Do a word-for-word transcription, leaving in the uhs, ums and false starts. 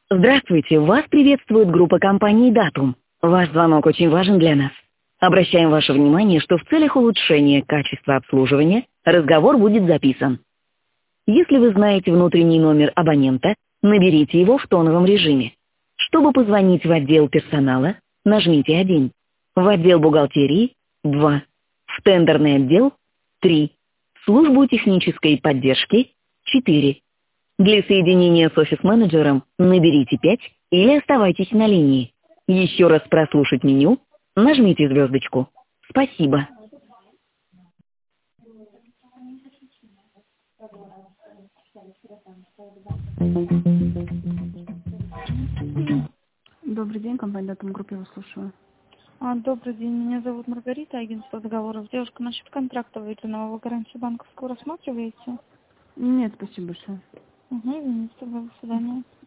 Здравствуйте, вас приветствует группа компании «Датум». Ваш звонок очень важен для нас. Обращаем ваше внимание, что в целях улучшения качества обслуживания разговор будет записан. Если вы знаете внутренний номер абонента, наберите его в тоновом режиме. Чтобы позвонить в отдел персонала, нажмите один. В отдел бухгалтерии – два. В тендерный отдел – три. В службу технической поддержки – четыре. Для соединения с офис-менеджером наберите пять или оставайтесь на линии. Еще раз прослушать меню, нажмите звездочку. Спасибо. Добрый день, компания «Датум Групп», я вас слушаю. А, Добрый день, меня зовут Маргарита, агентство договоров. Девушка, насчет контракта выделенного, вы гарантию банковского рассматриваете? Нет, спасибо большое. Угу, извините, тогда до свидания.